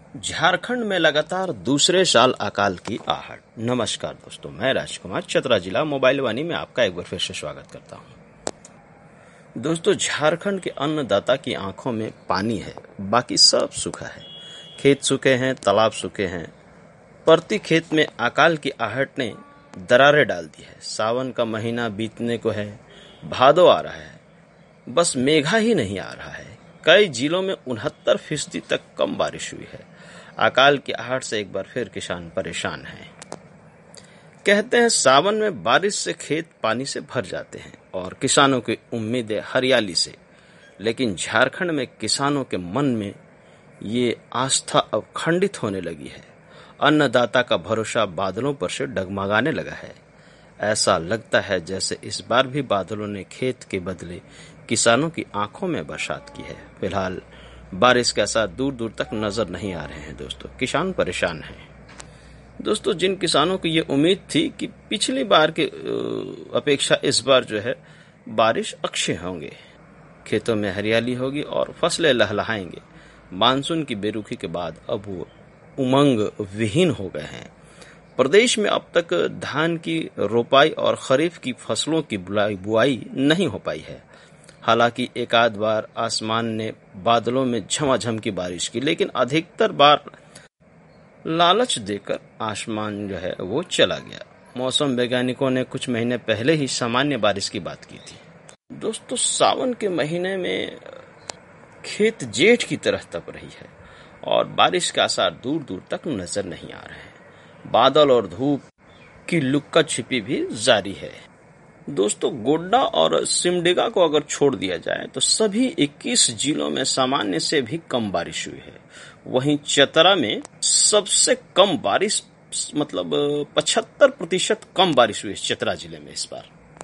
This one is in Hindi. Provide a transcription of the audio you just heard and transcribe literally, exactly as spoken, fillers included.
झारखंड में लगातार दूसरे साल अकाल की आहट। नमस्कार दोस्तों, मैं राजकुमार चतरा जिला मोबाइल वाणी में आपका एक बार फिर से स्वागत करता हूं। दोस्तों, झारखंड के अन्नदाता की आंखों में पानी है, बाकी सब सूखा है। खेत सूखे हैं, तालाब सूखे हैं। प्रति खेत में अकाल की आहट ने दरारें डाल दी है। सावन का महीना बीतने को है, भादो आ रहा है, बस मेघा ही नहीं आ रहा है। कई जिलों में उनहत्तर फीसदी तक कम बारिश हुई है। अकाल की आहट से एक बार फिर किसान परेशान हैं। कहते हैं सावन में बारिश से खेत पानी से भर जाते हैं और किसानों की उम्मीदें हरियाली से। लेकिन झारखंड में किसानों के मन में ये आस्था अब खंडित होने लगी है। अन्नदाता का भरोसा बादलों पर से डगमगाने लगा है। ऐसा लगता है जैसे इस बार भी बादलों ने खेत के बदले किसानों की आंखों में बरसात की है। फिलहाल बारिश के असर दूर दूर तक नजर नहीं आ रहे हैं। दोस्तों, किसान परेशान हैं। दोस्तों, जिन किसानों को ये उम्मीद थी कि पिछली बार के अपेक्षा इस बार जो है बारिश अक्षय होंगे, खेतों में हरियाली होगी और फसलें लहलहाएंगे, मानसून की बेरुखी के बाद अब वो उमंग विहीन हो गए हैं। प्रदेश में अब तक धान की रोपाई और खरीफ की फसलों की बुआई नहीं हो पाई है। हालांकि एक आध बार आसमान ने बादलों में झमाझम की बारिश की, लेकिन अधिकतर बार लालच देकर आसमान जो है वो चला गया। मौसम वैज्ञानिकों ने कुछ महीने पहले ही सामान्य बारिश की बात की थी। दोस्तों, सावन के महीने में खेत जेठ की तरह तप रही है और बारिश का असर दूर दूर तक नजर नहीं आ रहे हैं। बादल और धूप की लुक्का छिपी भी जारी है। दोस्तों, गोड्डा और सिमडेगा को अगर छोड़ दिया जाए तो सभी इक्कीस जिलों में सामान्य से भी कम बारिश हुई है। वहीं चतरा में सबसे कम बारिश, मतलब पचहत्तर प्रतिशत कम बारिश हुई है चतरा जिले में इस बार।